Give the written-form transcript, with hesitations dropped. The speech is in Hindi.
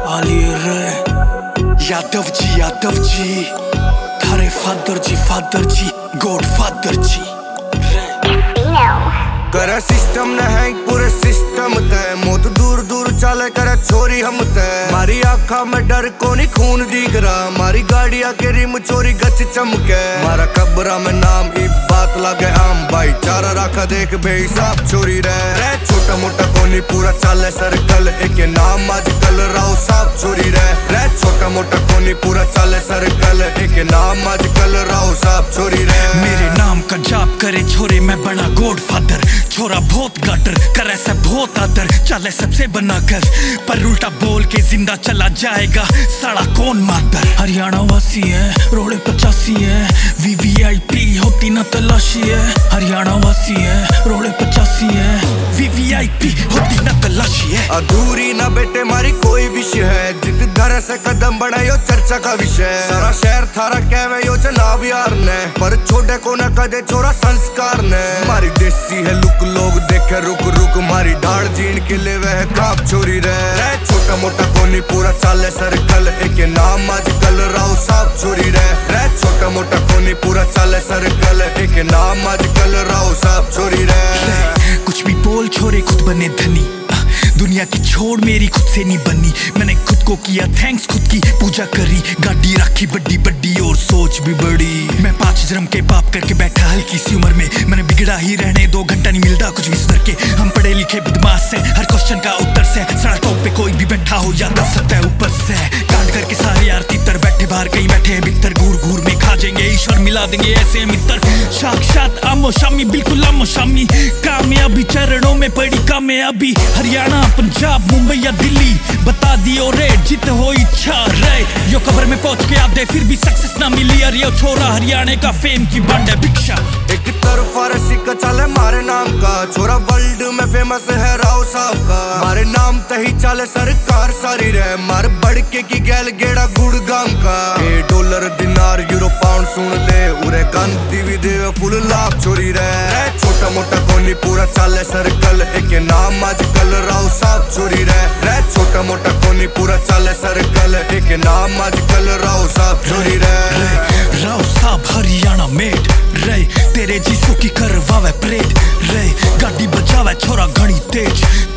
आलिए रे यादव जी थारे father ji god father ji करे सिस्टम न है पूरे सिस्टम तय मौत दूर दूर चले करे छोरी हम तय मारी आँखा में डर को नहीं खून दिख रहा मारी गाड़िया के रिम चोरी गच चमके मारा कब्रा में नाम ई बात लगे आम भाई चारा रखा देख बेहिसाब चोरी रह छोटा मोटा कोनी पूरा चले सर्कल एक नाम आजकल राव साहब चोरी रह छोटा मोटा कोनी पूरा चले सर्कल एक नाम आजकल राव साहब चोरी रह मेरे नाम का जाप करे छोरे मैं बना गॉड फादर छोरा बहुत गाटर करे से बहुत आदर चले सबसे बना कर पर उल्टा बोल के जिंदा चला जाएगा साला कौन मातर हरियाणा वासी है रोड़े 85 है VVIP होती ना तलाशी है हरियाणा वासी है रोड़े 85 है VVIP होती ना तलाशी है अधूरी ना बेटे मारी कोई विषय है जित घर से कदम बढ़ाए यो चर्चा का विषय सारा शहर थारा कहवे यो जनाब यार ने पर छोटे को न कदे छोरा संस्कार ने मारी देसी है लुक लोग देखे रुक रुक मारी ढाड़ जीन के ले वह काप चोरी रह छोटा मोटा कोनी पूरा चाले सर्कल एक नाम आजकल राव साहब चोरी रह छोटा मोटा कोनी पूरा चाले सर्कल एक नाम आजकल राव साहब चोरी रह कुछ भी बोल छोरे खुद बने धनी दुनिया की छोड़ मेरी खुद से नहीं बनी मैंने खुद को किया थैंक्स खुद की पूजा करी गाड़ी रखी बड्डी बड्डी और सोच भी बड़ी मैं 5 जन्म के पाप करके बैठा हल्की सी उम्र में मैंने बिगड़ा ही रहने 2 घंटा नहीं मिलता कुछ भी सुधर के हम पढ़े लिखे बदमाश से हर क्वेश्चन का उत्तर से सड़क टॉप पे कोई भी बैठा हो या दस सकता है ऊपर से कांड करके सारे यार तीतर बैठे बाहर कहीं बैठे हैं बितर घूर घूर में खा जाएंगे ईश्वर मिला देंगे ऐसे मित्र साक्षात आमो शामी बिल्कुल आमो शामी कामयाबी चरणों में पड़ी कामयाबी हरियाणा पंजाब मुंबई या दिल्ली बता दियो रेट जित हो इच्छा रे यो कब्र में पहुंच के आधे फिर भी सक्सेस ना मिली अरे यो छोरा हरियाणा का फेम की बंड है भिक्षा एक तरफ फारसी का चले मारे नाम का छोरा वर्ल्ड में फेमस है राव साहब का मारे नाम तही चले सरकार सारी रहे मार बड़के की गैल गेड़ा गुड़गाम का $, दिनार यूरो पाउंड सुन ले उरे गांधी भी दे फुल लाभ चोरी रहे छोटा मोटा कोनी पूरा चले सर्कल एक नाम आजकल राव साहब चोरी रह छोटा मोटा कोनी पूरा चले सर्कल एक नाम आजकल राव साहब चोरी रह राव साहब हरियाणा मेड रे तेरे जीसू की करवावे परेड रे गाड़ी बचावे छोरा घनी तेज